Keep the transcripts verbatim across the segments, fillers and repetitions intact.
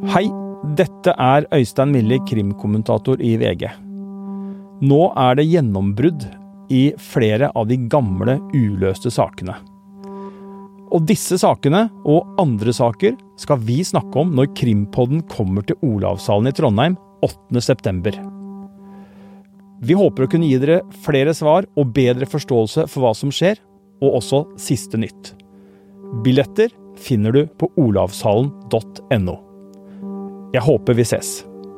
Hei, dette er Øystein Millie, krimkommentator i V G. Nå er det gjennombrudd i flere av de gamle, uløste sakene. Og disse sakene og andre saker skal vi snakke om når Krimpodden kommer til Olavshallen i Trondheim åttende september. Vi håper å kunne gi dere flere svar og bedre forståelse for hva som skjer, og også siste nytt. Billetter finner du på olavshallen punktum no. Jeg håper vi ses.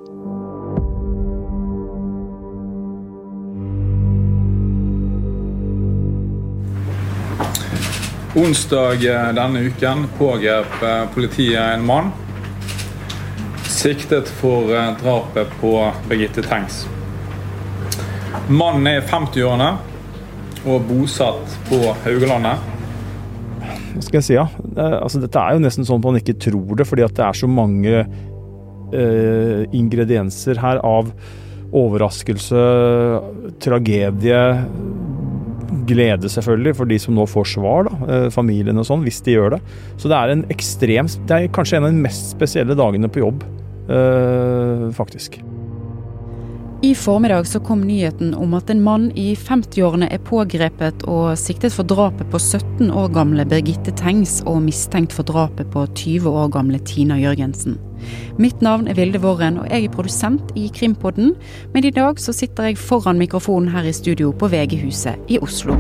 Onsdag denne uken pågrep politiet en mann siktet for drapet på Birgitte Tengs. Mannen er i femti-årene og bosatt på Haugalandet. Hva skal jeg si, ja? Altså, dette er jo nesten sånn at man ikke tror det, fordi at det er så mange eh, ingredienser her av overraskelse, tragedie, glede selvfølgelig for de som nå får svar, da, familien og sånn, hvis de gjør det. Så det er en ekstrem, det er kanskje en av de mest spesielle dagene på jobb, eh, faktisk. I formiddag så kom nyheten om at en mann i femti-årene er pågrepet og siktet for drapet på sytten år gamle Birgitte Tengs og mistenkt for drapet på tyve år gamle Tina Jørgensen. Mitt navn er Vilde Våren, og jeg er produsent i Krimpodden, men i dag så sitter jeg foran mikrofonen her i studio på V G-huset i Oslo.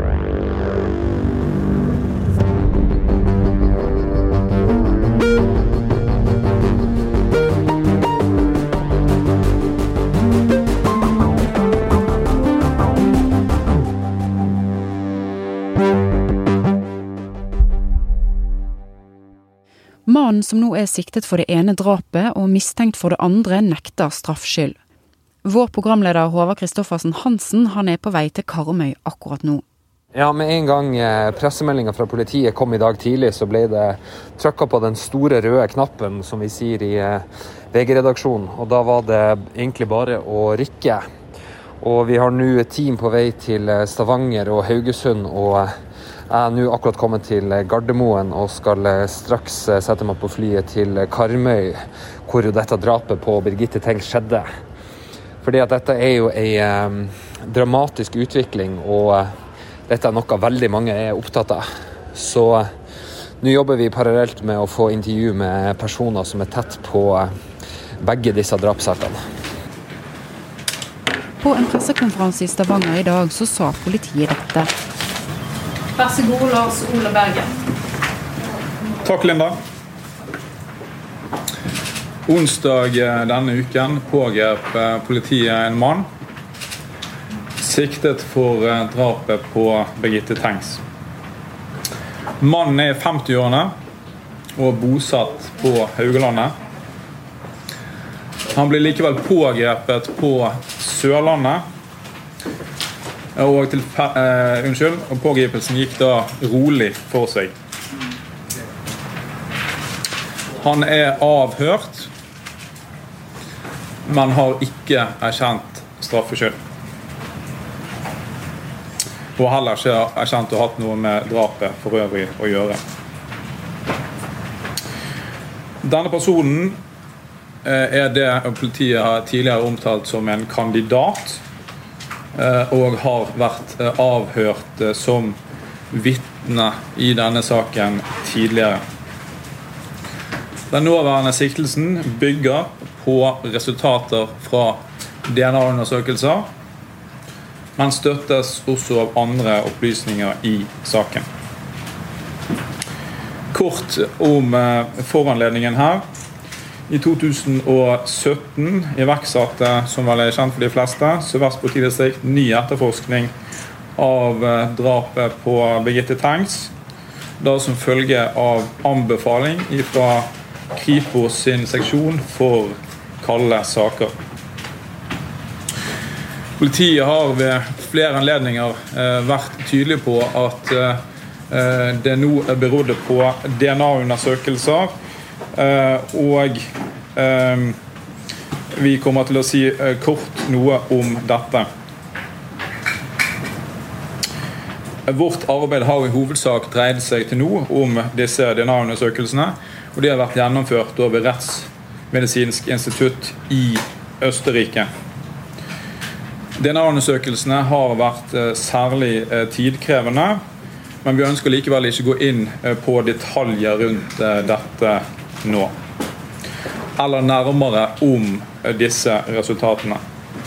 Mannen som nå er siktet for det ene drapet og mistenkt for det andre nekter straffskyld. Vår programleder Håvard Kristoffersen Hansen, han er på vei til Karmøy akkurat nå. Ja, med en gang pressemeldingen fra politiet kom i dag tidlig, så ble det trykket på den store røde knappen, som vi sier i V G-redaksjonen. Og da var det egentlig bare å rykke. Og vi har nå et team på vei til Stavanger og Haugesund, og jeg er nå akkurat kommet til Gardermoen og skal straks sette meg på flyet til Karmøy, hvor jo dette drapet på Birgitte Tengs skjedde. Fordi at dette er jo en um, dramatisk utvikling, og uh, dette er noe veldig mange er opptatt av. Så uh, nå jobber vi parallelt med å få intervju med personer som er tett på uh, begge disse drapssakene. På en pressekonferanse i Stavanger i dag så sa politiet dette. Vær så god, Lars Ole Bergen. Takk, Linda. Onsdag denne uken pågrep politiet en mann siktet for drapet på Birgitte Tengs. Mannen er i femti-årene og bosatt på Haugalandet. Han ble likevel pågrepet på Sørlandet, og til, uh, unnskyld, og pågripelsen gikk da rolig for seg. Han er avhørt, men har ikke erkjent straffskyld. Og heller ikke erkjent å ha hatt noe med drapet for øvrig å gjøre. Denne personen uh, er det politiet har tidligere omtalt som en kandidat, og har vært avhørt som vitne i denne saken tidligere. Den nåværende siktelsen bygger på resultater fra D N A-undersøkelser, men støttes også av andre opplysninger i saken. Kort om foranledningen her. I to tusen og sytten iverksatte, som vel er kjent for de fleste, Sør-Vest politidistrikt ny etterforskning av drapet på Birgitte Tengs, da som følge av anbefaling fra Kripos sin seksjon for kalde saker. Politiet har ved flere anledninger vært tydelige på at det nå berodde på D N A-undersøkelser, Uh, og uh, vi kommer til å si uh, kort noe om dette. Vårt arbeid har i hovedsak dreid seg til nå om disse D N A-undersøkelsene, og de har vært gjennomført ved retts medisinsk institutt i Østerrike. D N A-undersøkelsene har vært særlig tidkrevende, men vi ønsker likevel ikke gå inn på detaljer rundt dette nå, eller nærmere om disse resultatene.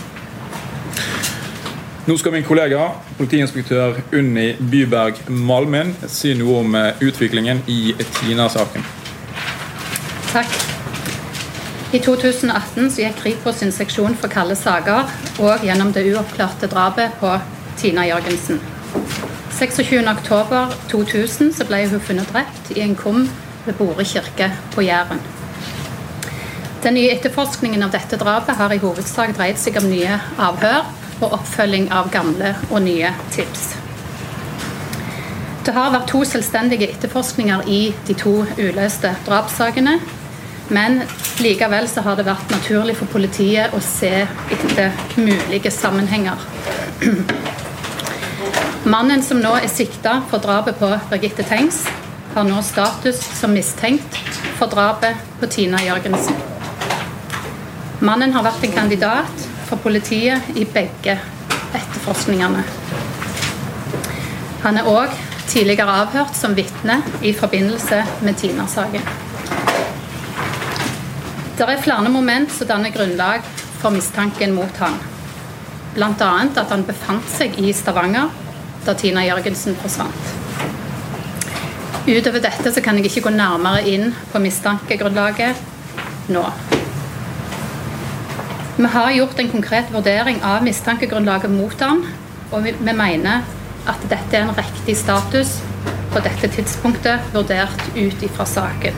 Nå skal min kollega, politiinspektør Unni Byberg Malmin, si noe om utviklingen i Tina-saken. Takk. I to tusen atten så gikk Kripos sin seksjon for kalde saker og gjennom det uoppklarte drapet på Tina Jørgensen. seksogtyvende oktober to tusen så ble hun funnet drept i en kum ved Bore kirke på Jæren. Den nye etterforskningen av dette drapet har i hovedsak dreid seg om nye avhør og oppfølging av gamle og nye tips. Det har vært to selvstendige etterforskninger i de to uløste drapssakene, men likevel så har det vært naturlig for politiet å se etter mulige sammenhenger. Mannen som nå er siktet for drapet på Birgitte Tengs, har nå status som mistenkt for drapet på Tina Jørgensen. Mannen har vært en kandidat for politiet i begge etterforskningene. Han er også tidligere avhørt som vitne i forbindelse med Tina-saken. Det er flere moment som danner grunnlag for mistanken mot han. Blant annet at han befant seg i Stavanger da Tina Jørgensen forsvant. Utover dette så kan jeg ikke gå nærmere inn på mistankegrunnlaget nå. Vi har gjort en konkret vurdering av mistankegrunnlaget mot han, og vi, vi mener at dette er en riktig status på dette tidspunktet vurdert ut ifra saken.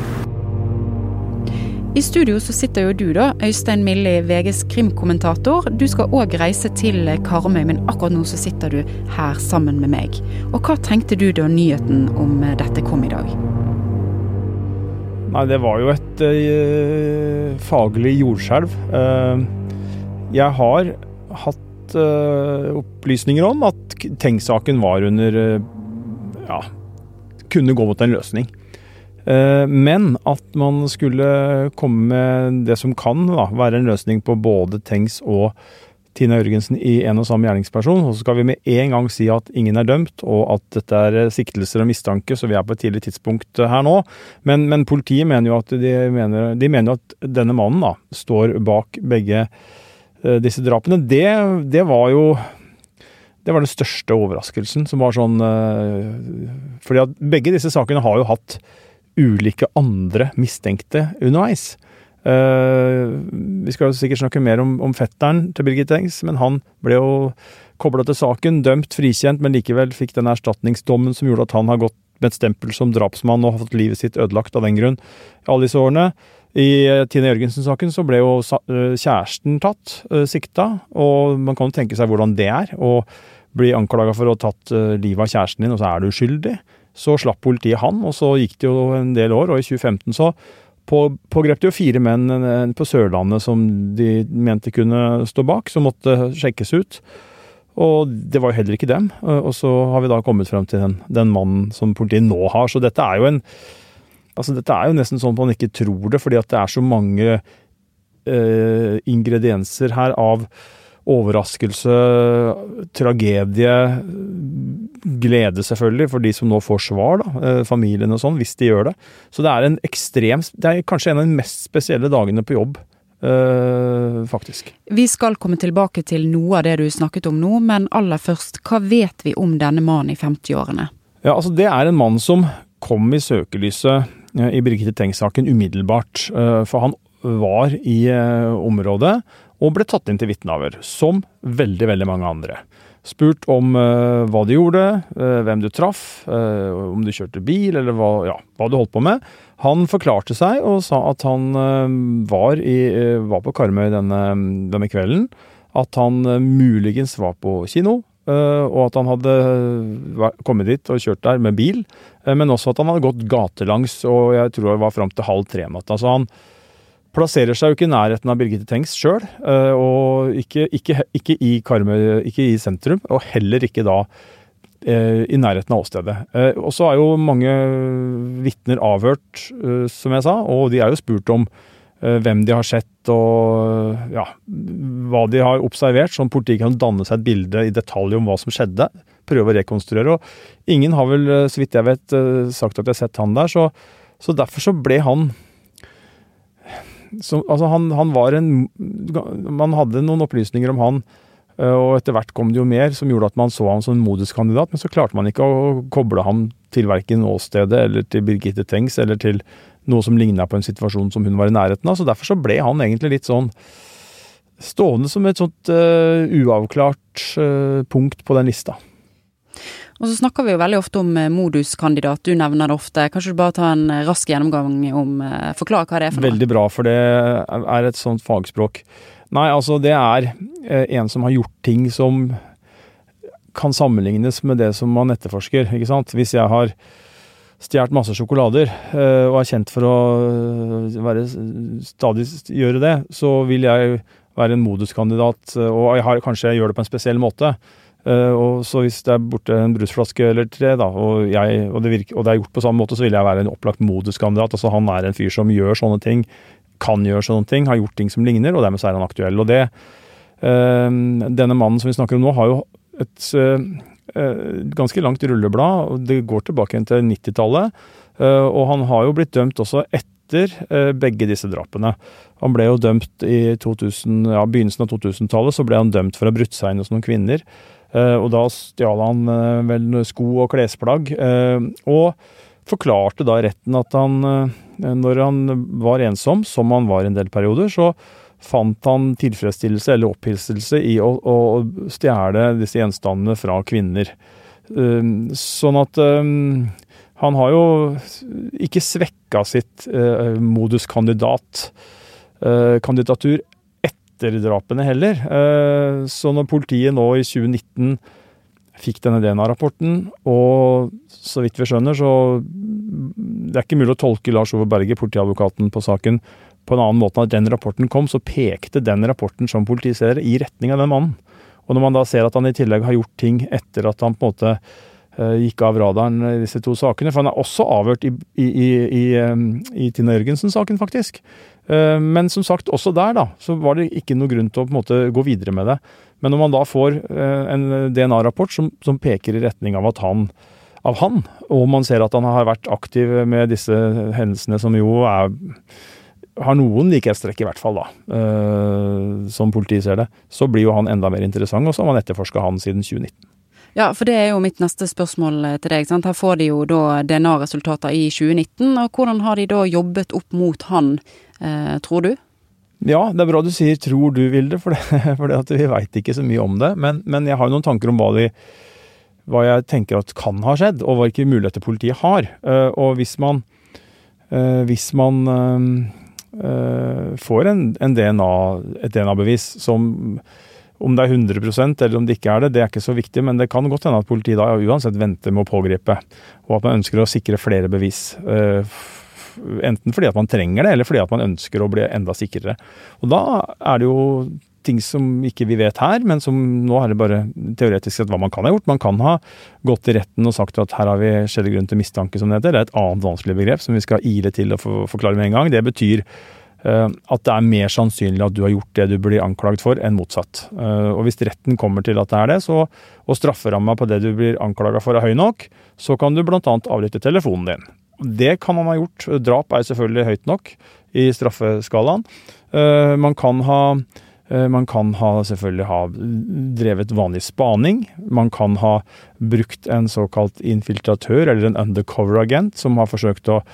I studio så sitter jo du da, Øystein Milli, V G's krimkommentator. Du skal også reise til Karmøy, men akkurat nå så sitter du her sammen med meg. Og hva tenkte du da nyheten om dette kom i dag? Nei, det var jo et uh, faglig jordskjelv. Uh, jeg har hatt uh, opplysninger om at Tengs-saken var under, uh, ja, kunne gå mot en løsning. Uh, men at man skulle komme med det som kan da, være en løsning på både Tengs og Tina Jørgensen i en og samme gjerningsperson, og så skal vi med en gang si at ingen er dømt, og at dette er siktelser og mistanke, så vi er på et tidlig tidspunkt her nå. Men, men politiet mener jo at de mener, de mener at denne mannen da, står bak begge uh, disse drapene. Det, det var jo det var den største overraskelsen, som var sånn uh, fordi at begge disse sakene har jo hatt ulike andre mistenkte underveis. Uh, vi skal jo sikkert snakke mer om, om fetteren til Birgitte Tengs, men han ble jo koblet til saken, dømt, frikjent, men likevel fikk den erstatningsdommen som gjorde at han har gått med et stempel som drapsmann og har fått livet sitt ødelagt av den grunn i alle disse årene. I Tina Jørgensen-saken så ble jo kjæresten tatt, uh, sikta, og man kan jo tenke seg hvordan det er, å bli anklaget for å ha tatt uh, livet av kjæresten din, og så er du skyldig. Så slapp politiet han, og så gikk det jo en del år, og i tjue femten så På, pågrep det jo fire menn på Sørlandet som de mente kunne stå bak, som måtte sjekkes ut. Og det var jo heller ikke dem. Og så har vi da kommet frem til den, den mannen som politiet nå har. Så dette er jo en altså dette er jo nesten sånn at man ikke tror det, fordi at det er så mange eh, ingredienser her av overraskelse, tragedie, glede selvfølgelig for de som nå får svar, da, familien og sånn, hvis de gjør det. Så det er en ekstrem, det er kanskje en av de mest spesielle dagene på jobb, øh, faktisk. Vi skal komme tilbake til noe av det du snakket om nå, men aller først, hva vet vi om denne mannen i femti-årene? Ja, altså det er en mann som kom i søkelyset i Birgitte Tengs-saken umiddelbart, for han var i området, og ble tatt inn til vitneavhør, som veldig, veldig mange andre. Spurt om uh, hva de gjorde, uh, hvem du traff, uh, om du kjørte bil, eller hva, ja, hva du holdt på med. Han forklarte seg og sa at han uh, var, i, uh, var på Karmøy denne, denne kvelden, at han uh, muligens var på kino, uh, og at han hadde kommet dit og kjørt der med bil, uh, men også at han hadde gått gatelangs, og jeg tror det var frem til halv tre natta. Så han plasserer seg jo ikke i nærheten av Birgitte Tengs selv, og ikke, ikke, ikke i Karmøy, ikke i sentrum, og heller ikke da eh, i nærheten av åstedet. Eh, og så er jo mange vitner avhørt, eh, som jeg sa, og de er jo spurt om hvem de har sett og ja, hva de har observert, sånn politiet kan danne seg et bilde i detalj om hva som skjedde, prøve å rekonstruere, og ingen har vel, så vidt jeg vet, sagt at de har sett han der, så, så derfor så ble han, så, altså han, han var en, man hadde noen opplysninger om han, og etter hvert kom det jo mer som gjorde at man så han som en moduskandidat, men så klarte man ikke å koble ham til hverken åstedet eller til Birgitte Tengs eller til noe som lignet på en situasjon som hun var i nærheten av, så derfor så ble han egentlig litt sånn stående som et sånt uh, uavklart uh, punkt på den lista. Og så snakker vi jo veldig ofte om moduskandidat, du nevner det ofte. Kanskje du bare ta en rask gjennomgang om, uh, forklare hva det er for noe? Veldig bra, for det er et sånt fagspråk. Nei, altså det er uh, en som har gjort ting som kan sammenlignes med det som man etterforsker, ikke sant? Hvis jeg har stjert masse sjokolader, og er kjent for å være, stadig gjøre det, så vil jeg være en moduskandidat, og jeg har, kanskje jeg gjør det på en spesiell måte. Og så hvis det er borte en brusflaske eller tre, da, og, jeg, og, det virker, og det er gjort på samme måte, så vil jeg være en opplagt moduskandidat. Altså han er en fyr som gjør sånne ting, kan gjøre sånne ting, har gjort ting som ligner, og dermed så er han aktuell. Og det, denne mannen som vi snakker om nå, har jo et ganske langt rulleblad, og det går tilbake til nittitallet, og han har jo blitt dømt også etter begge disse drapene. Han ble jo dømt i to tusen, ja, begynnelsen av to tusen-tallet, så ble han dømt for å ha brutt seg inn hos noen kvinner, og da stjal han vel sko og klesplagg, og forklarte da retten at han, når han var ensom, som han var en del perioder, så fant han tilfredsstillelse eller opphilselse i å, å stjele disse gjenstandene fra kvinner. Um, sånn at um, han har jo ikke svekket sitt uh, moduskandidat uh, kandidatur etter drapene heller. Uh, så når politiet nå i tjue nitten fikk denne D N A-rapporten, og så vidt vi skjønner, så det er ikke mulig å tolke Lars Ove Berge, politiadvokaten på saken, på en annen måte at den rapporten kom, så pekte den rapporten som politiet ser i retning av den mannen. Og når man da ser at han i tillegg har gjort ting etter at han på en måte uh, gikk av radaren i disse to sakene, for han er også avhørt i, i, i, i, um, i Tina Jørgensen-saken faktisk. Uh, men som sagt, også der da, så var det ikke noe grunn til å på en måte gå videre med det. Men når man da får uh, en D N A-rapport som, som peker i retning av at han av han, og man ser at han har vært aktiv med disse hendelsene som jo er har noen likhetstrekk i hvert fall da, uh, som politiet ser det, så blir jo han enda mer interessant, og så har man etterforsket han siden tjue nitten. Ja, for det er jo mitt neste spørsmål til deg, sant? Her får de jo da D N A-resultater i tjue nitten, og hvordan har de da jobbet opp mot han, uh, tror du? Ja, det er bra du sier tror du, Vilde, for, det, for det at vi vet ikke så mye om det, men, men jeg har jo noen tanker om hva, de, hva jeg tenker at kan ha skjedd, og hva ikke muligheter politiet har. Uh, og hvis man, uh, hvis man uh, Uh, får en, en D N A, et D N A-bevis som om det er hundre prosent eller om det ikke er det, det er ikke så viktig, men det kan godt hende at politiet da uansett venter med å pågripe, og at man ønsker å sikre flere bevis, uh, enten fordi at man trenger det, eller fordi at man ønsker å bli enda sikrere. Og da er det jo ting som ikke vi vet her, men som nå er det bare teoretisk sett hva man kan ha gjort. Man kan ha gått til retten og sagt at her har vi skjellig grunn til mistanke som det heter. Det er et annet vanskelig begrep som vi skal ile til å forklare med en gang. Det betyr uh, at det er mer sannsynlig at du har gjort det du blir anklaget for enn motsatt. Uh, og hvis retten kommer til at det er det, så, og strafferamma på det du blir anklaget for er høy nok, så kan du blant annet avlytte telefonen din. Det kan man ha gjort. Drap er selvfølgelig høyt nok i straffeskalaen. Uh, man kan ha Man kan ha, selvfølgelig ha drevet vanlig spaning. Man kan ha brukt en såkalt infiltratør eller en undercover agent som har forsøkt å,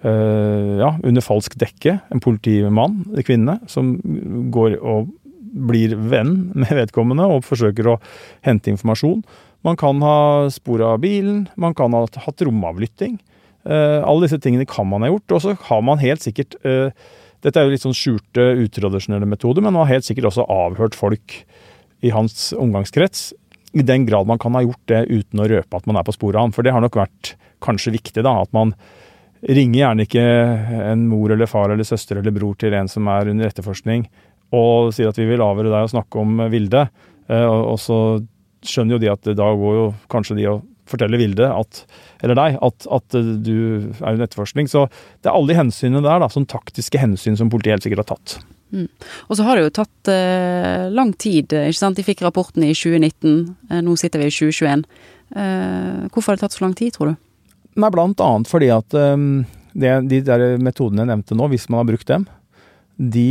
uh, ja, under falsk dekke, en politimann, en kvinne, som går og blir venn med vedkommende og forsøker å hente informasjon. Man kan ha spor av bilen, man kan ha hatt romavlytting. Uh, alle disse tingene kan man ha gjort, og så har man helt sikkert uh, dette er jo litt sånn skjulte, utradisjonelle metoder, men man har helt sikkert også avhørt folk i hans omgangskrets, i den grad man kan ha gjort det uten å røpe at man er på sporet av ham. For det har nok vært kanskje viktig da, at man ringer gjerne ikke en mor eller far eller søster eller bror til en som er under etterforskning, og sier at vi vil avhøre deg og snakke om Vilde, og så skjønner jo de at da går jo kanskje de og forteller Vilde at, eller deg, at, at du er under etterforskning. Så det er alle de hensynene der, da, sånn taktiske hensyn som politiet helt sikkert har tatt. Mm. Og så har det jo tatt eh, lang tid, ikke sant? De fikk rapporten i tjue nitten, eh, nå sitter vi i tjue tjueen. Eh, hvorfor har det tatt så lang tid, tror du? Nei, blant annet fordi at um, det, de der metodene jeg nevnte nå, hvis man har brukt dem, de,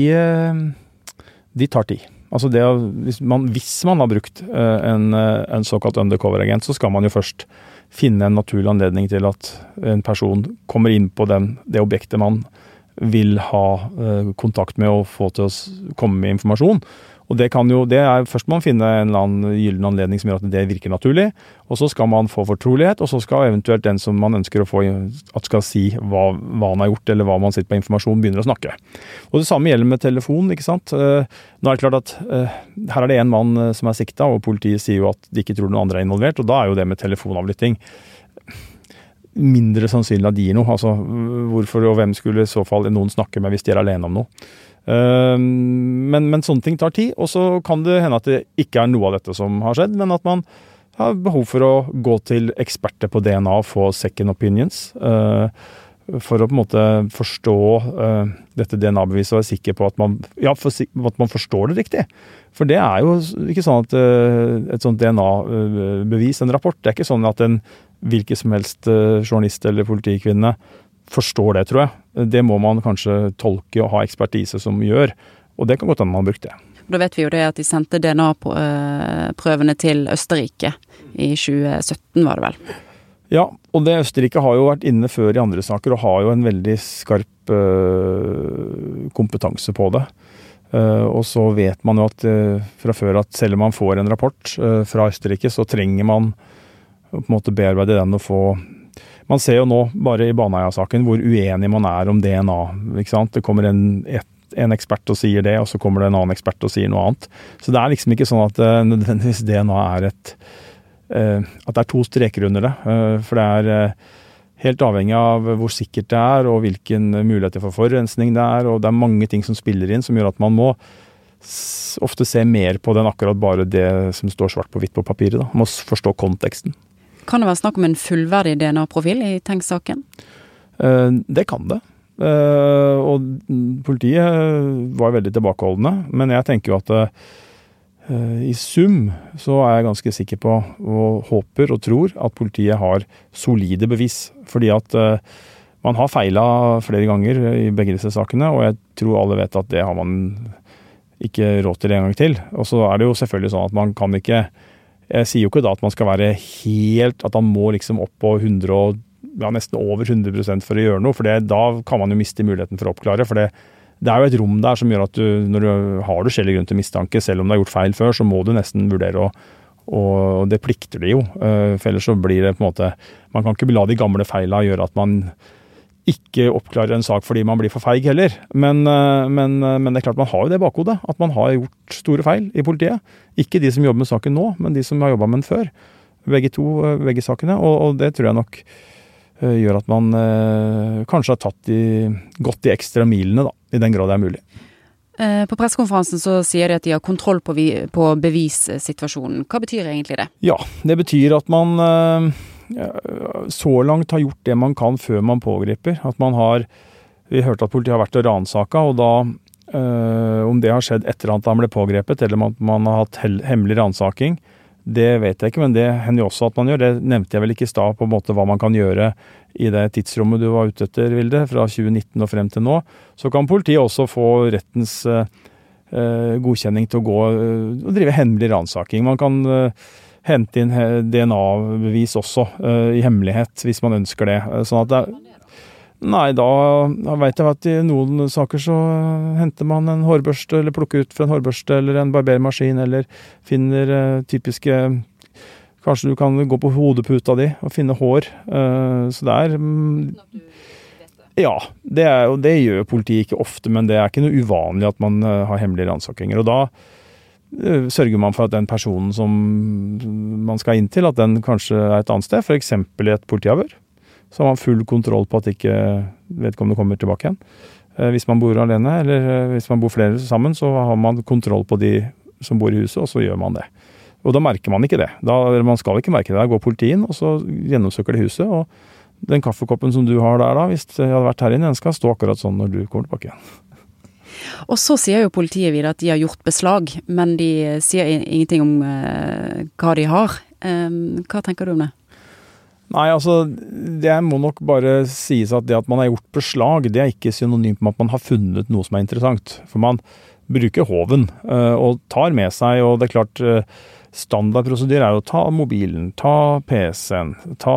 de tar tid. Altså det, hvis, man, hvis man har brukt uh, en, en såkalt undercover-agent, så skal man jo først finne en naturlig anledning til at en person kommer inn på den, det objektet man vil ha uh, kontakt med og få til å komme med informasjon. Og det kan jo, det er, først må man finne en eller annen gyllen anledning som gjør at det virker naturlig, og så skal man få fortrolighet, og så skal eventuelt den som man ønsker å få, at skal si hva, hva han har gjort, eller hva man sitter på informasjon, begynner å snakke. Og det samme gjelder med telefon, ikke sant? Uh, nå er det klart at uh, her er det en mann uh, som er sikta, og politiet sier jo at de ikke tror noen andre er involvert, og da er jo det med telefonavlytting mindre sannsynlig at de gir noe. Altså, hvorfor og hvem skulle i så fall noen snakke med hvis de er alene om noe? Uh, men, men sånne ting tar tid, og så kan det hende at det ikke er noe av dette som har skjedd, men at man har behov for å gå til eksperter på D N A og få second opinions, uh, for å på en måte forstå uh, dette D N A-beviset og være sikker på at man, ja, for, at man forstår det riktig. For det er jo ikke sånn at uh, et sånt D N A-bevis, en rapport, det er ikke sånn at en hvilken som helst uh, journalist eller politikvinne forstår det, tror jeg. Det må man kanskje tolke og ha ekspertise som gjør, og det kan godt hende man har brukt det. Da vet vi jo det at de sendte D N A-prøvene til Østerrike i tjue sytten, var det vel? Ja, og det Østerrike har jo vært inne før i andre saker, og har jo en veldig skarp uh, kompetanse på det. Uh, og så vet man jo at uh, fra før at selv om man får en rapport uh, fra Østerrike, så trenger man på en måte bearbeide den og få. Man ser jo nå, bare i Baneheia-saken, hvor uenig man er om D N A, ikke sant? Det kommer en, et, en ekspert og sier det, og så kommer det en annen ekspert og sier noe annet. Så det er liksom ikke sånn at uh, nødvendigvis D N A er et, uh, at det er to streker under det. Uh, for det er uh, helt avhengig av hvor sikkert det er, og hvilken muligheter for forurensning det er, og det er mange ting som spiller inn, som gjør at man må s- ofte se mer på den akkurat bare det som står svart på hvitt på papiret. Da. Man må forstå konteksten. Kan det være snakk om en fullverdig D N A-profil i Tengs-saken? Uh, det kan det. Uh, og politiet var veldig tilbakeholdende, men jeg tenker jo at uh, i sum så er jeg ganske sikker på, og håper og tror, at politiet har solide bevis. Fordi at uh, man har feilet flere ganger i begge disse sakene, og jeg tror alle vet at det har man ikke råd til en gang til. Og så er det jo selvfølgelig sånn at man kan ikke. Jeg sier jo ikke da at man skal være helt, at man må liksom opp på hundre og ja, nesten over hundre prosent for å gjøre noe, for det, da kan man jo miste muligheten for å oppklare, for det, det er jo et rom der som gjør at du, når du har du skjellig grunn til mistanke, selv om du har gjort feil før, så må du nesten vurdere, og, og det plikter de jo, for ellers så blir det på en måte, man kan ikke la de gamle feilene gjøre at man ikke oppklarer en sak fordi man blir for feig heller. Men, men, men det er klart man har jo det bakhodet, at man har gjort store feil i politiet. Ikke de som jobber med saken nå, men de som har jobbet med den før. Begge to, begge sakene. Og, og det tror jeg nok uh, gjør at man uh, kanskje har tatt de, gått de ekstra milene, da, i den grad det er mulig. Eh, på pressekonferansen så sier de at de har kontroll på, vi, på bevissituasjonen. Hva betyr egentlig det? Ja, det betyr at man uh, så langt har gjort det man kan før man pågriper. At man har, vi hørte at politiet har vært og ransaka, og da, øh, om det har skjedd etter at han ble pågrepet, eller om man har hatt hemmelig ransaking, det vet jeg ikke, men det hender jo også at man gjør. Det nevnte jeg vel ikke i stad, på en måte hva man kan gjøre i det tidsrommet du var ute etter, Vilde, fra tjue nitten og frem til nå. Så kan politiet også få rettens øh, godkjenning til å gå øh, og drive hemmelig ransaking. Man kan øh, hente inn D N A-bevis også, uh, i hemmelighet, hvis man ønsker det. Sånn at det Nei, da, da vet jeg at i noen saker så henter man en hårbørste, eller plukker ut fra en hårbørste, eller en barbermaskin, eller finner uh, typiske Kanskje du kan gå på hodeputa di og finne hår. Uh, så det er um, Ja, det, er, og det gjør politiet ikke ofte, men det er ikke noe uvanlig at man uh, har hemmelige ransakinger. Og da sørger man for at den personen som man skal inn til, at den kanskje er et annet sted, for eksempel i et politiavhør. Så har man full kontroll på at ikke vedkommende kommer tilbake igjen. Hvis man bor alene, eller hvis man bor flere sammen, så har man kontroll på de som bor i huset, og så gjør man det. Og da merker man ikke det. Da, man skal ikke merke det. Da går politiet inn, og så gjennomsøker de huset, og den kaffekoppen som du har der da, hvis jeg hadde vært her inne, den skal stå akkurat sånn når du kommer tilbake igjen. Og så sier jo politiet videre at de har gjort beslag, men de sier ingenting om uh, hva de har. Um, hva tenker du om det? Nei, altså, det må nok bare sies at det at man har gjort beslag, det er ikke synonymt med at man har funnet noe som er interessant. For man bruker hoven uh, og tar med seg, og det er klart uh, standardprosedyr er jo å ta mobilen, ta P C-en, ta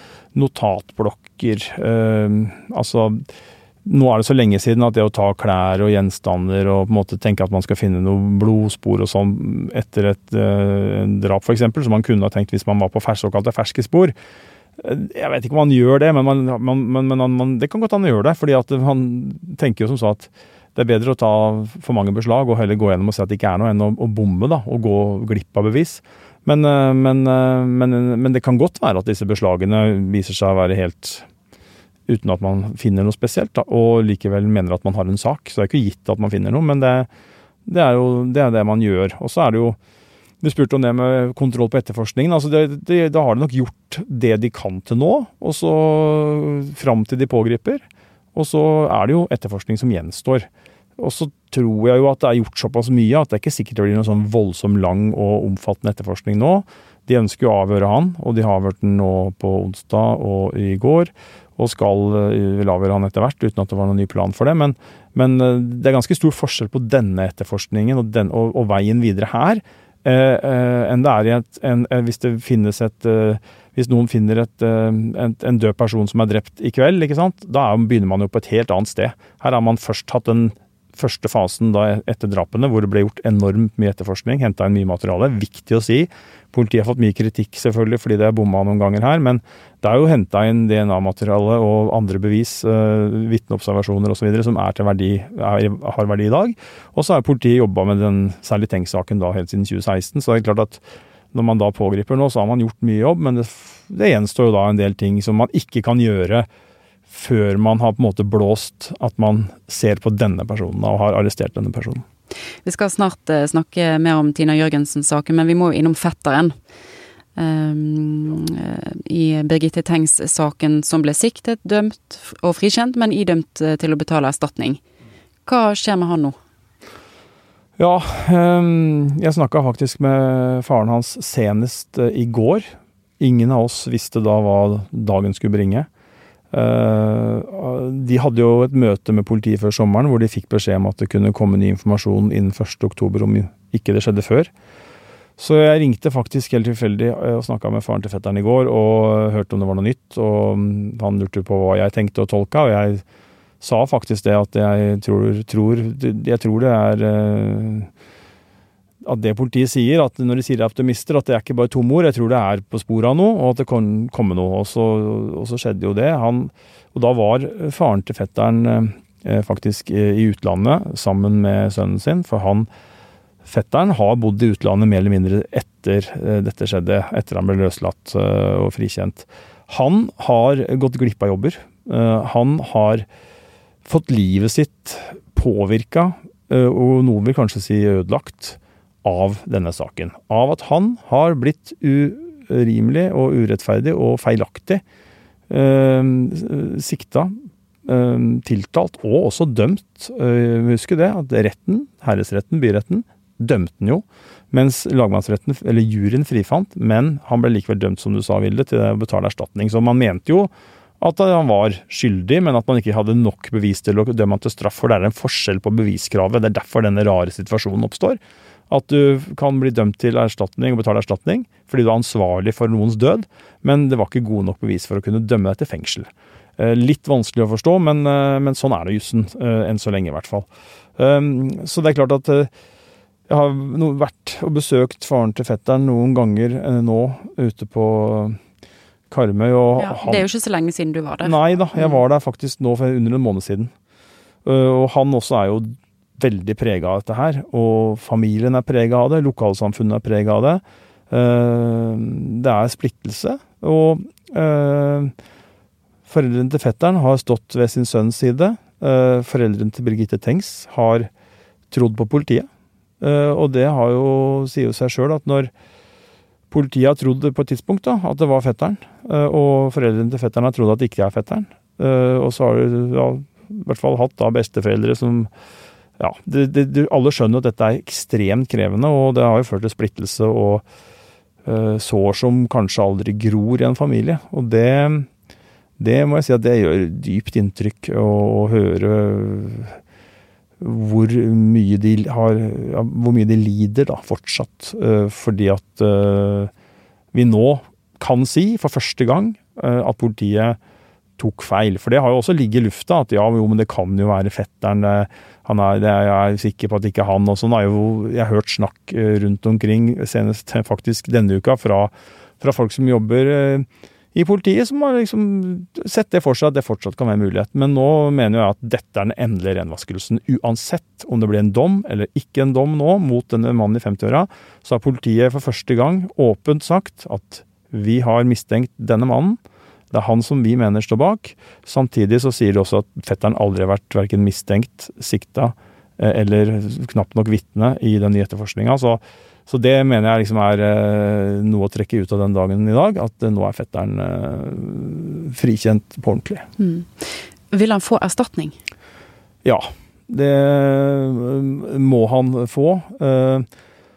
notatblokker, uh, altså nå er det så lenge siden at det å ta klær og gjenstander og på en måte tenke at man skal finne noen blodspor og sånn etter et uh, drap for eksempel, som man kunne ha tenkt hvis man var på fers, såkalte ferske spor. Jeg vet ikke om man gjør det, men, man, man, men, men man, det kan godt han gjøre det, fordi at han tenker jo som så at det er bedre å ta for mange beslag og heller gå gjennom og se at det ikke er noe enn å, å bomme da, og gå glipp av bevis. Men, men, men, men det kan godt være at disse beslagene viser seg å være helt uten at man finner noe spesielt, da, og likevel mener at man har en sak. Så det er ikke gitt at man finner noe, men det, det er jo det, er det man gjør. Og så er det jo, du spurte om det med kontroll på etterforskningen, altså det, det, da har de nok gjort det de kan til nå, og så frem til de pågriper, og så er det jo etterforskning som gjenstår. Og så tror jeg jo at det er gjort såpass mye at det er ikke sikkert det blir noen sånn voldsom lang og omfattende etterforskning nå. De ønsker jo å avhøre han, og de har avhørt den nå på onsdag og i går, og skal vil avhøre han etter hvert, uten at det var noen ny plan for det. Men, men det er ganske stor forskjell på denne etterforskningen og, den, og, og veien videre her, eh, eh, enn det er i et, en, hvis det finnes et, eh, hvis noen finner et, en, en død person som er drept i kveld, ikke sant? Da er, begynner man jo på et helt annet sted. Her har man først hatt den første fasen da etter drapene, hvor det ble gjort enormt mye etterforskning, hentet inn mye materiale. Viktig å si. Politiet har fått mye kritikk selvfølgelig, fordi det er bomma noen ganger her, men det er jo hentet inn D N A-materiale og andre bevis, uh, vitneobservasjoner og så videre, som er til verdi, er, har verdi i dag. Og så har politiet jobbet med den særlig Tengs-saken da helt siden tjue seksten, så det er klart at når man da pågriper nå, så har man gjort mye jobb, men det, det gjenstår jo da en del ting som man ikke kan gjøre før man har på en måte blåst at man ser på denne personen og har arrestert denne personen. Vi skal snart uh, snakke mer om Tina Jørgensen-saken, men vi må jo innom fetteren. Um, uh, I Birgitte Tengs-saken som ble siktet, dømt og frikjent, men idømt uh, til å betale erstatning. Hva skjer med han nå? Ja, um, jeg snakket faktisk med faren hans senest uh, i går. Ingen av oss visste da hva dagen skulle bringe. De hadde jo et møte med politiet før sommeren hvor de fikk beskjed om at det kunne komme ny informasjon innen første oktober om ikke det skjedde før. Så jeg ringte faktisk helt tilfeldig og snakket med faren til fetteren i går og hørte om det var noe nytt, og han lurte på hva jeg tenkte og tolka, og jeg sa faktisk det at jeg tror, tror, jeg tror det er at det politiet sier, at når de sier optimister, at det er ikke bare tom ord, jeg tror det er på sporet av noe, og at det kan komme noe, og så, og så skjedde jo det. Han, og da var faren til fetteren eh, faktisk i utlandet sammen med sønnen sin, for han, fetteren har bodd i utlandet mer eller mindre etter eh, dette skjedde, etter han ble løslatt eh, og frikjent. Han har gått glipp av jobber. Eh, han har fått livet sitt påvirket, eh, og noen vil kanskje si ødelagt, av denne saken. Av at han har blitt urimelig og urettferdig og feilaktig eh, sikta, eh, tiltalt og også dømt. Eh, husk det, at retten, herresretten, byretten, dømte den jo, mens lagmannsretten, eller juryen frifant, men han ble likevel dømt, som du sa, Vilde, til å betale erstatning. Så man mente jo at han var skyldig, men at man ikke hadde nok bevis til å dømme han til straff, for det er en forskjell på beviskravet. Det er derfor denne rare situasjonen oppstår. At du kan bli dømt til erstatning og betale erstatning, fordi du er ansvarlig for noens død, men det var ikke god nok bevis for å kunne dømme deg til fengsel. Litt vanskelig å forstå, men, men sånn er det jussen, enn så lenge i hvert fall. Så det er klart at jeg har vært og besøkt faren til fetteren noen ganger nå ute på Karmøy. Og ja, det er jo ikke så lenge siden du var der. Nei da, jeg var der faktisk nå for under en måned siden. Og han også er jo veldig preget av dette her, og familien er preget av det, lokalsamfunnet er preget av det. Det er splittelse, og foreldrene til fetteren har stått ved sin sønns side. Foreldrene til Birgitte Tengs har trodd på politiet, og det har jo, sier jo seg selv at når politiet har trodd på et tidspunkt da, at det var fetteren, og foreldrene til fetteren har trodd at det ikke er fetteren. Og så har du ja, i hvert fall hatt da besteforeldre som, ja, det, det, alle skjønner at dette er ekstremt krevende, og det har jo ført til splittelse og uh, sår som kanskje aldri gror i en familie. Og det, det må jeg si at det gjør dypt inntrykk å, å høre hvor mye de har, ja, hvor mye de lider da, fortsatt, uh, fordi at uh, vi nå kan si for første gang uh, at politiet tok feil. For det har jo også ligget i lufta, at ja, jo, men det kan jo være fetteren, han er, det er jeg er sikker på at det ikke er han, og sånn har jo, jeg har hørt snakk uh, rundt omkring, senest faktisk denne uka, fra, fra folk som jobber uh, i politiet, som har liksom sett det for seg at det fortsatt kan være en mulighet. Men nå mener jeg at dette er den endelige renvaskelsen. Uansett om det blir en dom eller ikke en dom nå mot denne mannen i femti-åra, så har politiet for første gang åpent sagt at vi har mistenkt denne mannen. Det er han som vi mener står bak. Samtidig så sier de også at fetteren aldri har vært hverken mistenkt, sikta eller knapt nok vitne i den nye etterforskningen. Så Så det mener jeg liksom er eh, noe å trekke ut av den dagen i dag, at eh, nå er fetteren eh, frikjent på ordentlig. Mm. Vil han få erstatning? Ja, det må han få. Uh,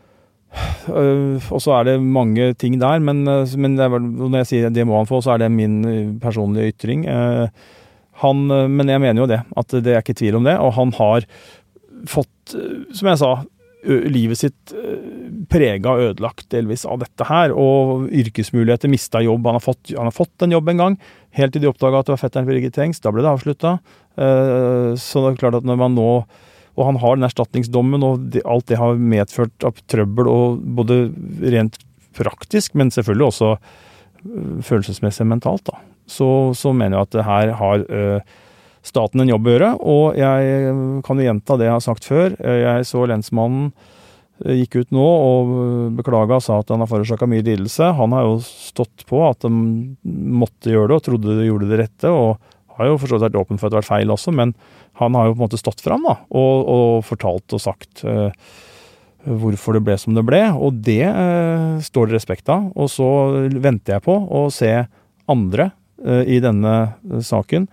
uh, og så er det mange ting der, men, uh, men det er, når jeg sier det må han få, så er det min personlige ytring. Uh, han, uh, men jeg mener jo det, at det er ikke tvil om det, og han har fått, uh, som jeg sa, livet sitt prega og ødelagt delvis av dette her, og yrkesmuligheter, mistet jobb. Han har fått, han har fått en jobb en gang, helt til de oppdaget at det var fetteren Birgit Tengs, da ble det avsluttet. Så det er klart at når man nå, og han har den erstatningsdommen, og det, alt det har medført av trøbbel, og både rent praktisk, men selvfølgelig også følelsesmessig mentalt, da. Så, så mener jeg at det her har staten en jobb å gjøre, og jeg kan jo gjenta det jeg har sagt før. Jeg så lensmannen gikk ut nå og beklaget og sa at han har forårsaket mye lidelse. Han har jo stått på at de måtte gjøre det og trodde de gjorde det rette, og har jo forstått vært åpen for at det var feil også, men han har jo på en måte stått frem da, og, og fortalt og sagt uh, hvorfor det ble som det ble, og det uh, står det respekt av. Og så venter jeg på å se andre uh, i denne uh, saken.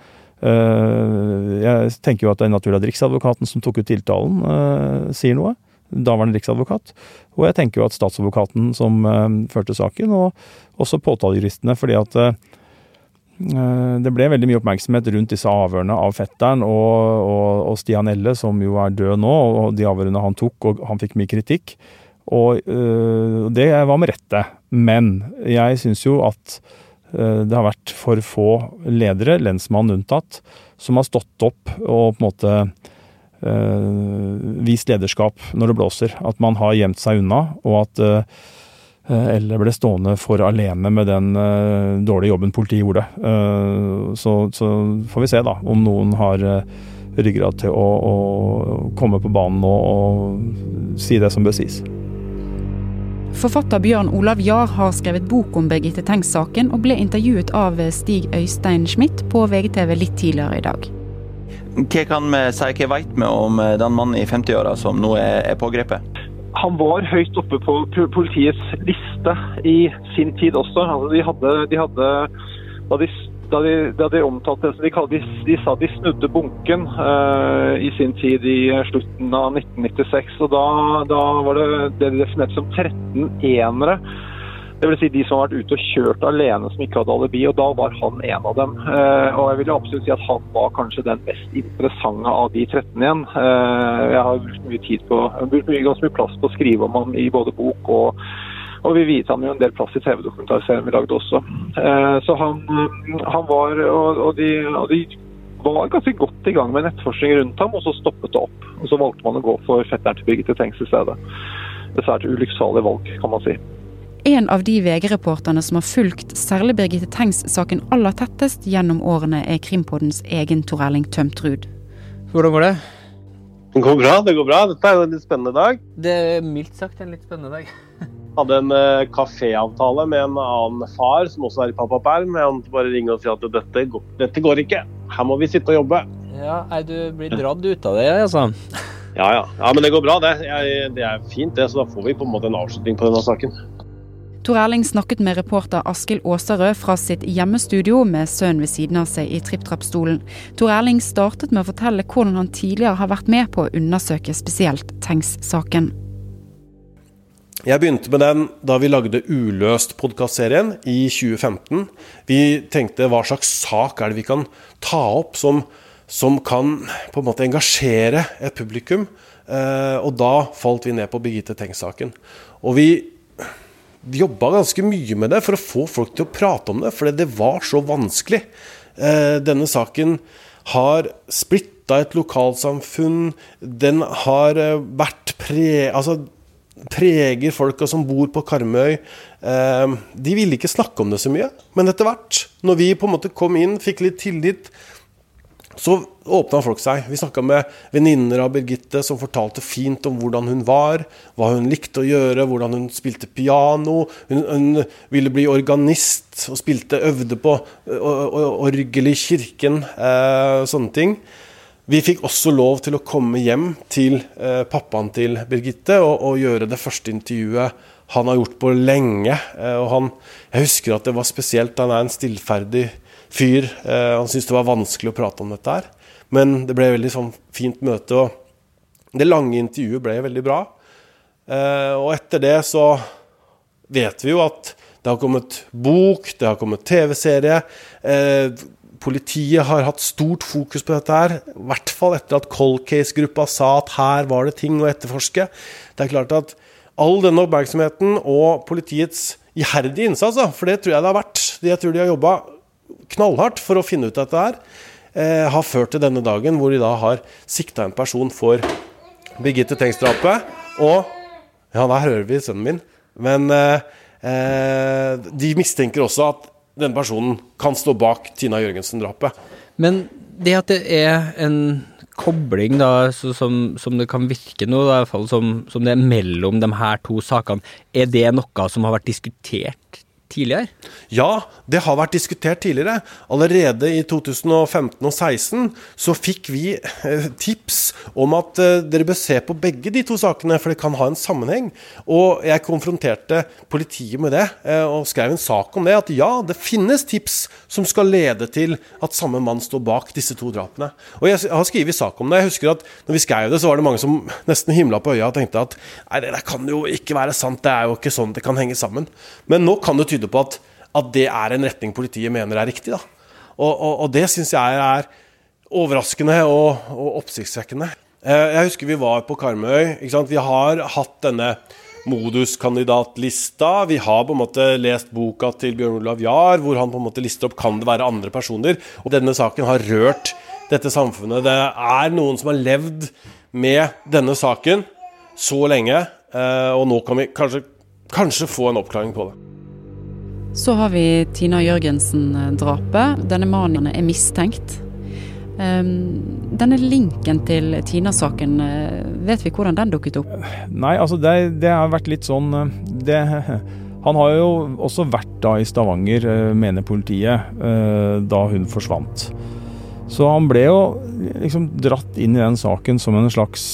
Uh, jeg tenker jo at det er naturlig at Riksadvokaten som tok ut tiltalen uh, sier noe, daværende Riksadvokat, og jeg tenker jo at statsadvokaten som uh, førte saken, og også påtalejuristene, fordi at uh, det ble veldig mye oppmerksomhet rundt disse avhørene av fetteren og, og, og Stian Elle, som jo er død nå, og de avhørene han tok, og han fikk mye kritikk, og uh, det var med rette, men jeg synes jo at det har vært for få ledere, lensmannen unntatt, som har stått opp og på en måte uh, vist lederskap når det blåser. At man har gjemt seg unna, og at uh, Elle ble stående for alene med den uh, dårlige jobben politiet gjorde. Uh, så, så får vi se da, om noen har uh, ryggrad til å, å komme på banen og, og si det som bør sies. Forfatter Bjørn Olav Jahr har skrevet bok om Birgitte Tengs-saken og ble intervjuet av Stig Øystein Schmidt på V G T V litt tidligere i dag. Hva kan vi si, hva vet vi om den mannen i femti-åra som nå er, er pågrepet? Han var høyt oppe på politiets liste i sin tid også. Altså, de hadde, de hadde da de Da de, da de omtalte det, de, de, de sa de snudde bunken uh, i sin tid i slutten av nitten nittiseks, og da, da var det det de definerte som tretten enere. Det vil si de som har vært ute og kjørt alene som ikke hadde alibi, og da var han en av dem. Uh, og jeg vil absolutt si at han var kanskje den mest interessante av de tretten igjen. Uh, jeg har brukt mye tid på, jeg har brukt mye, ganske mye plass på å skrive om han i både bok og Og vi viser ham jo en del plass i T V-dokumentarserien vi lagde også. Eh, så han, han var, og, og, de, og de var ganske godt i gang med en etterforskning rundt ham, og så stoppet det opp. Og så valgte man å gå for fetteren til Birgitte Tengs i stedet. Det er et ulykksalig valg, kan man si. En av de V G-reporterne som har fulgt særlig Birgitte Tengs-saken aller tettest gjennom årene er Krimpoddens egen Tor Erling Tømtrud. Hvordan går det? Det går bra, det går bra. Dette er jo en litt spennende dag. Det er mildt sagt en litt spennende dag. Hadde en uh, kaféavtale med en annen far som også er i pappaperm. Han bare ringer og sier at dette går, dette går ikke. Her må vi sitte og jobbe. Ja, er du blir dratt ut av det, altså? Ja, ja. Ja, men det går bra det. Jeg, det er fint det, så da får vi på en måte en avslutning på denne saken. Tor Erling snakket med reporter Askild Åsarød fra sitt hjemmestudio med sønnen ved siden av seg i tripp-trapp-stolen. Tor Erling startet med å fortelle hvordan han tidligere har vært med på å undersøke spesielt Tengs-saken. Jeg begynte med den da vi lagde Uløst podcastserien i tjue femten. Vi tenkte hva slags sak er det vi kan ta opp som, som kan på en måte engasjere et publikum. Eh, og da falt vi ned på Birgitte Tengs-saken. Og vi Vi jobbet ganske mye med det for å få folk til å prate om det, for det var så vanskelig. Eh, denne saken har splittet et lokalsamfunn, den har vært pre, altså, preger folka som bor på Karmøy. Eh, de ville ikke snakke om det så mye, men etter hvert, når vi på en måte kom inn, fikk litt tillit, så åpnet folk seg. Vi snakket med venninner av Birgitte som fortalte fint om hvordan hun var, hva hun likte å gjøre, hvordan hun spilte piano, hun, hun ville bli organist og spilte, øvde på orgel i kirken, eh, sånne ting. Vi fikk også lov til å komme hjem til eh, pappaen til Birgitte og, og gjøre det første intervjuet han har gjort på lenge. Eh, og han, jeg husker at det var spesielt, han er en stillferdig fyr. Eh, han syntes det var vanskelig å prate om dette her. Men det ble veldig sånn fint møte, og det lange intervjuet ble veldig bra. Eh, og etter det så vet vi jo at det har kommet bok, det har kommet tv-serie. Eh, politiet har hatt stort fokus på dette her, i hvert fall etter at Cold Case-gruppa sa at her var det ting å etterforske. Det er klart at all denne oppmerksomheten og politiets iherdige innsats, for det tror jeg det har vært, jeg tror de har jobbet knallhardt for å finne ut dette her, eh, har ført til denne dagen hvor de da har siktet en person for Birgitte Tengs-drapet, og ja, der hører vi sønnen min, men eh, de mistenker også at den personen kan stå bak Tina Jørgensen-drapet. Men det at det er en kobling da, så som, som det kan virke nå, da, i hvert fall som, som det er mellom de her to sakene, er det noe som har vært diskutert tidligere? Ja, det har vært diskutert tidligere. Allerede i to tusen og femten og seksten så fikk vi eh, tips om at eh, dere bør se på begge de to sakene, for det kan ha en sammenheng. Og jeg konfronterte politiet med det, eh, og skrev en sak om det, at ja, det finnes tips som skal lede til at samme mann står bak disse to drapene. Og jeg har skrevet sak om det. Jeg husker at når vi skrev det, så var det mange som nesten himlet på øya og tenkte at nei, det der kan jo ikke være sant, det er jo ikke sånn det kan henge sammen. Men nå kan det tyde på at, at det er en retning politiet mener er riktig. Da. Og, og, og det synes jeg er overraskende og, og oppsiktsvekkende. Jeg husker vi var på Karmøy, ikke sant? Vi har hatt denne moduskandidatlista, vi har på en måte lest boka til Bjørn Olav Jahr, hvor han på en måte lister opp kan det være andre personer, og denne saken har rørt dette samfunnet. Det er noen som har levd med denne saken så lenge, og nå kan vi kanskje, kanskje få en oppklaring på det. Så har vi Tina Jørgensen-drapet. Denne mannen er mistenkt. Denne linken til Tina-saken, vet vi hvordan den dukket opp? Nei, altså det, det har vært litt sånn det, han har jo også vært da i Stavanger, mener politiet, da hun forsvant. Så han ble jo liksom dratt inn i den saken som en slags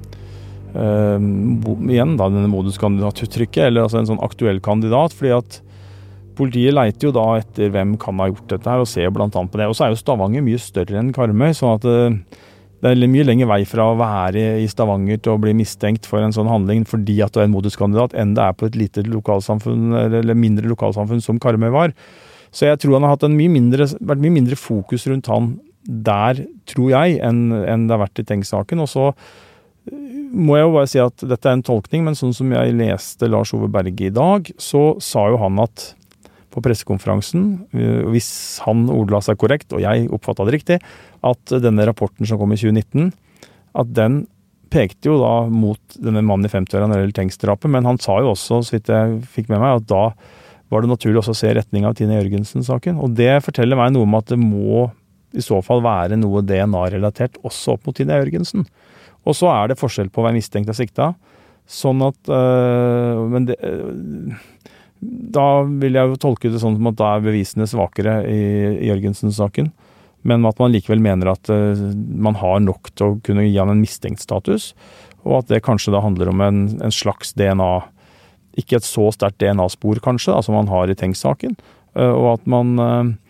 uh, igjen da, denne moduskandidatuttrykket, eller altså en sånn aktuell kandidat, fordi at politiet leiter jo da etter hvem kan ha gjort dette her, og ser blant annet på det. Og så er jo Stavanger mye større enn Karmøy, så at det er mye lenger vei fra å være i Stavanger til å bli mistenkt for en sånn handling fordi at du er en moduskandidat, enn det er på et lite lokalsamfunn, eller mindre lokalsamfunn som Karmøy var. Så jeg tror han har hatt en mye mindre, vært mye mindre fokus rundt han der, tror jeg, enn, enn det har vært i Tengs-saken. Og så må jeg jo bare si at dette er en tolkning, men sånn som jeg leste Lars Ove Berge i dag, så sa jo han at på pressekonferansen, hvis han ordla seg korrekt, og jeg oppfattet det riktig, at denne rapporten som kom i tjue nitten, at den pekte jo da mot denne mannen i femtiårene når det gjelder Tengs-drapet, men han sa jo også, så vidt jeg fikk med meg, at da var det naturlig også å se retning av Tina Jørgensen-saken. Og det forteller meg noe om at det må i så fall være noe D N A-relatert også opp mot Tina Jørgensen. Og så er det forskjell på å være mistenkt og sikta, sånn at øh, men det, øh, da vil jeg jo tolke det sånn som at da er bevisene svakere i, i Jørgensen-saken, men at man likevel mener at uh, man har nok til å kunne gi han en mistenkt status, og at det kanskje da handler om en, en slags D N A ikke et så sterkt D N A-spor kanskje, da, som man har i Tengs-saken, og at man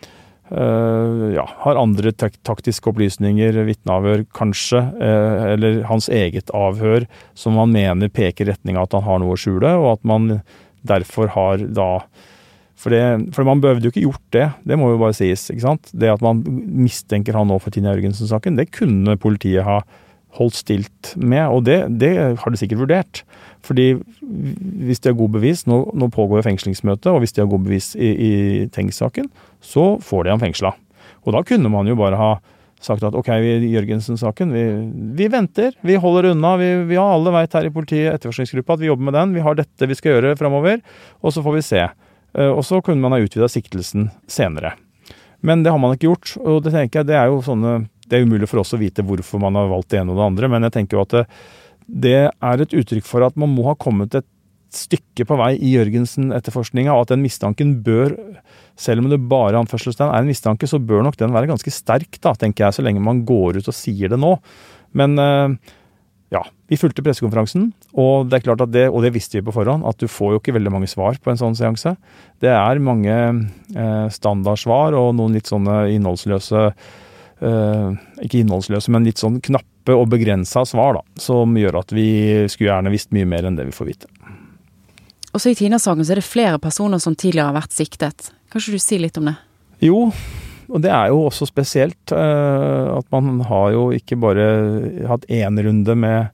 Uh, ja, har andre tak- taktiske opplysninger, vitneavhør kanskje, uh, eller hans eget avhør som man mener peker i retning av at han har noe å skjule, og at man derfor har da for, det, for man behøvde jo ikke gjort det, det må jo bare sies, ikke sant? Det at man mistenker han nå for Tina Jørgensen-saken, det kunne politiet ha holdt stilt med, og det, det har de sikkert vurdert. Fordi hvis de har god bevis, nå, nå pågår fengslingsmøte, og hvis de har god bevis i, i Tengs-saken, så får de han fengsla. Og da kunne man jo bare ha sagt at ok, vi i Jørgensen-saken, vi, vi venter, vi holder unna, vi, vi har alle vet her i politiet, etterforskningsgruppa, at vi jobber med den, vi har dette vi skal gjøre fremover, og så får vi se. Og så kunne man ha utvidet siktelsen senere. Men det har man ikke gjort, og det tenker jeg, det er jo sånne, det er umulig for oss å vite hvorfor man har valgt det ene og det andre, men jeg tenker jo at det, det er et uttrykk for at man må ha kommet et stykke på vei i Jørgensen-etterforskninga, og at den mistanken bør, selv om det bare anførselstegn er en mistanke, så bør nok den være ganske sterk, da, tenker jeg, så lenge man går ut og sier det nå. Men ja, vi fulgte pressekonferansen, og det er klart at det, og det visste vi på forhånd, at du får jo ikke veldig mange svar på en sånn seanse. Det er mange eh, standardsvar, og noen litt sånne innholdsløse, eh, ikke innholdsløse, men litt sånn knappe og begrenset svar, da, som gjør at vi skulle gjerne visst mye mer enn det vi får vite. Også i Tina-saken så er det flere personer som tidligere har vært siktet. Kan ikke du si litt om det? Jo, og det er jo også spesielt uh, at man har jo ikke bare hatt en runde med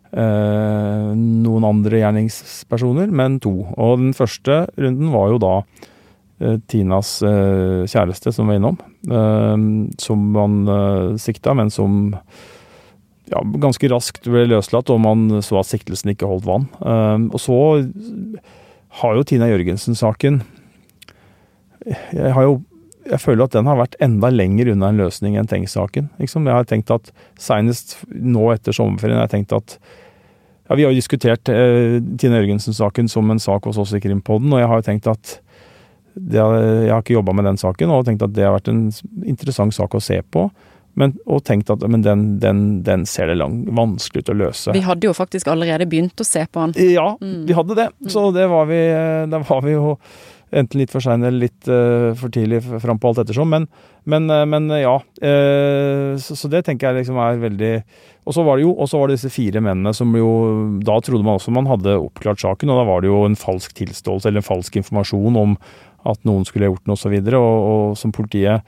uh, noen andre gjerningspersoner, men to. Og den første runden var jo da uh, Tinas uh, kjæreste som var innom, uh, som man uh, sikta, men som ja, ganske raskt ble løslatt, og man så at siktelsen ikke holdt vann. Uh, og så har jo Tina Jørgensen-saken, jeg har jo jeg føler at den har vært enda lenger unna en løsning enn Tengs-saken. Liksom. Jeg har tenkt at senest nå etter sommerferien, jeg har tenkt at ja, vi har diskutert eh, Tina Jørgensen-saken som en sak hos oss i Krimpodden, og jeg har tenkt at det, jeg har ikke jobbet med den saken, og tenkt at det har vært en interessant sak å se på, men, og tenkt at men den, den, den ser det lang, vanskelig ut å løse. Vi hadde jo faktisk allerede begynt å se på den. Ja, mm. vi hadde det. Så det var vi, der var vi jo enten litt for sent eller litt uh, for tidlig frem på alt ettersom, men, men, uh, men uh, ja, uh, så, så det tenker jeg liksom er veldig, og så var det jo, og så var det disse fire mennene som jo, da trodde man også man hadde oppklart saken, og da var det jo en falsk tilståelse eller en falsk informasjon om at noen skulle ha gjort noe og så videre, og, og som politiet,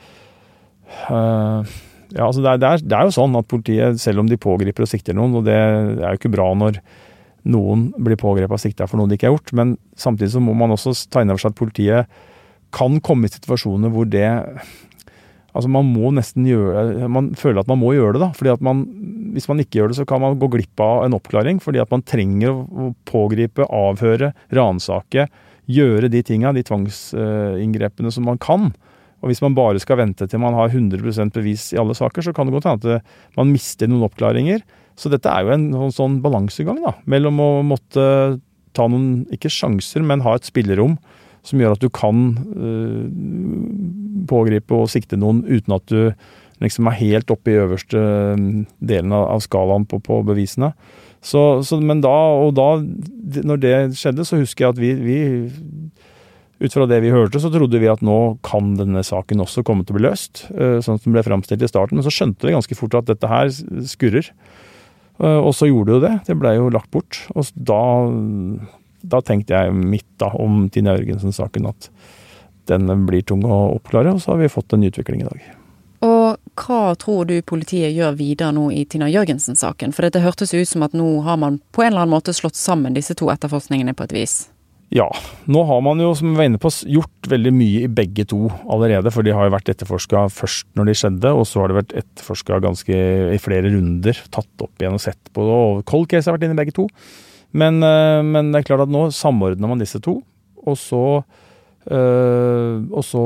uh, ja, altså det er, det, er, det er jo sånn at politiet, selv om de pågriper og sikter noen, og det er jo ikke bra når noen blir pågrepet og siktet for noe de ikke har gjort, men samtidig så må man også ta inn over seg at politiet kan komme i situasjoner hvor det, altså man må nesten gjøre, man føler at man må gjøre det da, fordi at man, hvis man ikke gjør det så kan man gå glipp av en oppklaring, fordi at man trenger å pågripe, avhøre, ransake, gjøre de tingene, de tvangsinngrepene som man kan, og hvis man bare skal vente til man har hundre prosent bevis i alle saker, så kan det gå til at man mister noen oppklaringer. Så dette er jo en sånn, sånn balansegang da, mellom å måtte ta noen, ikke sjanser, men ha et spillerom som gjør at du kan uh, pågripe og sikte noen uten at du liksom er helt oppe i øverste delen av, av skalaen på, på bevisene. Så, så, men da, og da, når det skjedde, så husker jeg at vi, vi, ut fra det vi hørte, så trodde vi at nå kan denne saken også komme til å bli løst, uh, sånn som den ble fremstilt i starten, men så skjønte vi ganske fort at dette her skurrer. Og så gjorde det jo det, det ble jo lagt bort, og da, da tenkte jeg mitt da om Tina Jørgensen-saken at den blir tung å oppklare, og så har vi fått en utvikling i dag. Og hva tror du politiet gjør videre nå i Tina Jørgensen-saken? For det hørtes ut som at nå har man på en eller annen måte slått sammen disse to etterforskningene på et vis. Ja, nå har man jo, som vi var inne på, gjort veldig mye i begge to allerede, for de har jo vært etterforsket først når de skjedde, og så har det vært etterforsket ganske i flere runder, tatt opp igjen og sett på det, og cold case har vært inne i begge to. Men, men det er klart at nå samordner man disse to, og så, øh, og så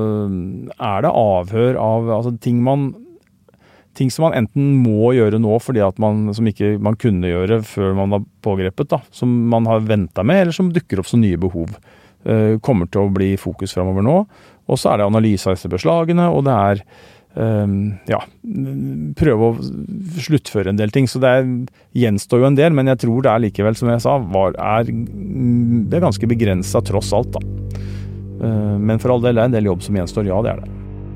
er det avhør av altså, ting man ting som man enten må gjøre nå fordi at man, som ikke man kunne gjøre før man var pågrepet, da, som man har ventet med, eller som dukker opp som nye behov, uh, kommer til å bli fokus fremover nå. Og så er det analyse av disse beslagene, og det er ja, prøve å sluttføre en del ting. Så det er, gjenstår jo en del, men jeg tror det er likevel, som jeg sa, var, er, det er ganske begrenset tross alt da. Men for all del er en del jobb som gjenstår, ja det er det.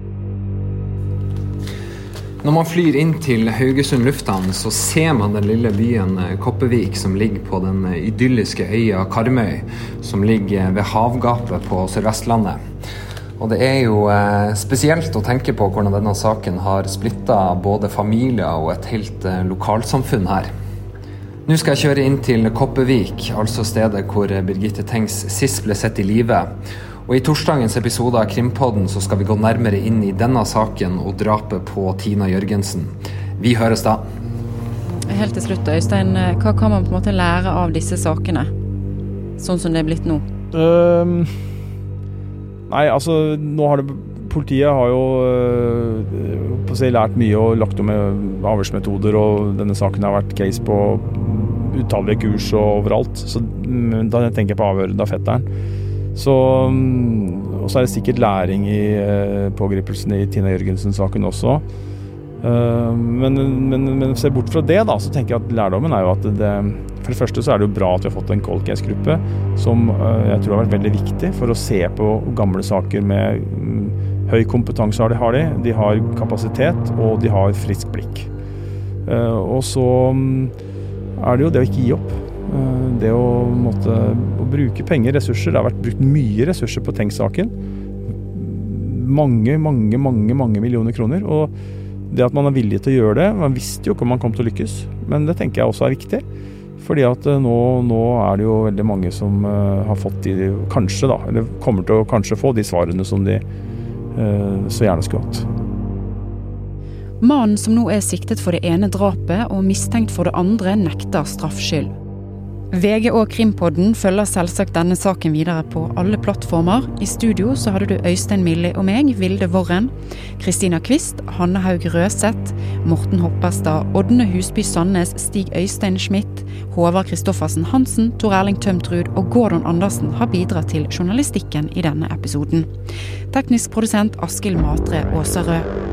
Når man flyr inn til Haugesund lufthavn, så ser man den lille byen Kopervik som ligger på den idylliske øya Karmøy, som ligger ved havgapet på Sør-Vestlandet. Og det er jo eh, spesielt å tenke på hvordan denne saken har splittet både familier og et helt eh, lokalsamfunn her. Nå skal jeg kjøre inn til Kopervik, altså stedet hvor Birgitte Tengs sist ble sett i live. Og i torsdagens episode av Krimpodden så skal vi gå nærmere inn i denne saken og drapet på Tina Jørgensen. Vi høres da. Helt til slutt, Øystein, hva kan man på en måte lære av disse sakene? Sånn som det er blitt nå? Um, nei, altså, nå har det, politiet har jo uh, på seg lært mye og lagt om med avhørsmetoder, og denne saken har vært case på utallige kurs og overalt. Så da tenker jeg på avhøret av fetteren. Så, og så er det sikkert læring i uh, pågripelsen i Tina Jørgensen-saken også. Uh, men, men, men se bort fra det da, så tenker jeg at lærdommen er jo at det, for det første så er det jo bra at vi har fått en cold case-gruppe som uh, jeg tror har vært veldig viktig for å se på gamle saker med um, høy kompetanse har de, har de, de har kapasitet og de har frisk blikk. Uh, og så um, er det jo det å ikke gi opp. Det å, måtte, å bruke penger, ressurser, det har vært brukt mye ressurser på Tengs-saken. Mange, mange, mange, mange millioner kroner. Og det at man er villig til å gjøre det, man visste jo ikke om man kom til å lykkes, men det tenker jeg også er viktig. Fordi at nå, nå er det jo veldig mange som uh, har fått de, kanskje da, eller kommer til å kanskje få de svarene som de uh, så gjerne skulle hatt. Mannen som nå er siktet for det ene drapet og mistenkt for det andre nekter straffskyld. V G og Krimpodden følger selvsagt denne saken videre på alle plattformer. I studio så hadde du Øystein Milli og meg, Vilde Worren, Kristina Kvist, Hanne Haug Røseth, Morten Hopperstad, Ådne Husby Sandnes, Stig Øystein Schmidt, Håvard Kristoffersen Hansen, Tor Erling Tømtrud og Gordon Andersen har bidratt til journalistikken i denne episoden. Teknisk produsent Askild Matre Åserød.